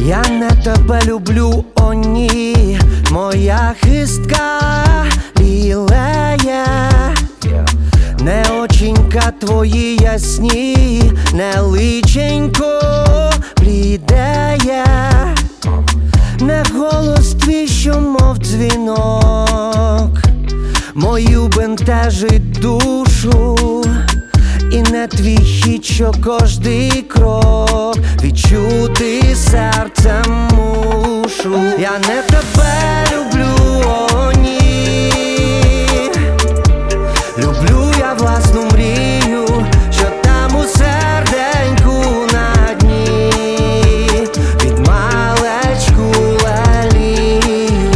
Я не тебе люблю, о ні, моя хистка лілеє. Не оченька твої ясні, не личенько блідеє, не голос твій, що мов дзвінок, мою бентежить душу, і не твій хід, що кожний крок відчути серцем мушу. Я не тебе люблю, о ні, люблю я власну мрію, що там у серденьку на дні, від малечку лелію.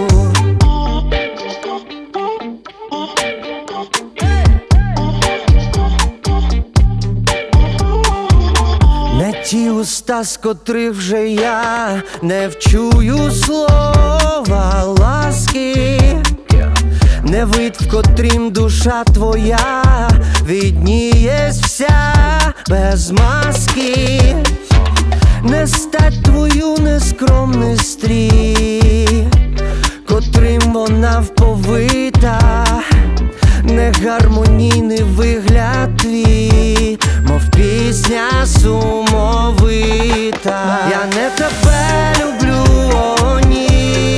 Не ті уста, з котрих вже я не вчую слова ласки, не вид, в котрім душа твоя віднієсь вся без маски, не стать твою нескромний стрій, котрим вона вповита, не гармонійний вигляд твій, мов пісня сумовита. Я не тебе люблю, о ні,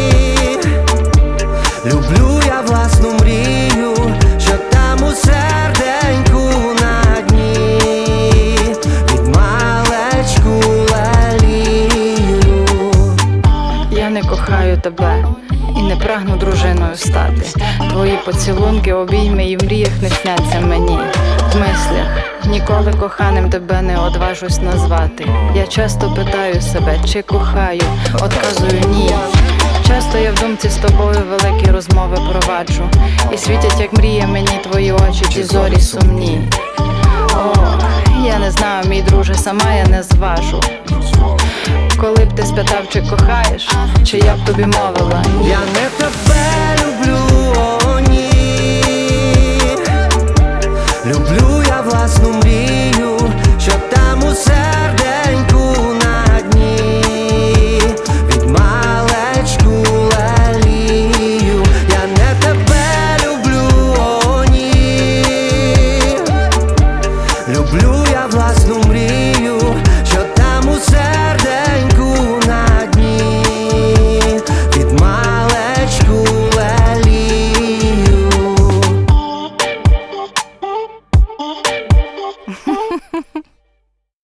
люблю я власну мрію, що там у серденьку на дні, від малечку лелію. Я не кохаю тебе і не прагну дружиною стати. Твої поцілунки, обійми і в мріях не сняться мені. В мислях ніколи коханим тебе не одважусь назвати. Я часто питаю себе, чи кохаю, отказую ні. Часто я в думці з тобою великі розмови проваджу, і світять, як мріє мені твої очі, ті зорі сумні. О, я не знаю, мій друже, сама я не зважу. Коли б ти спитав, чи кохаєш, чи я б тобі мовила ні. Я не тебе люблю, о ні, люблю я власну мрію.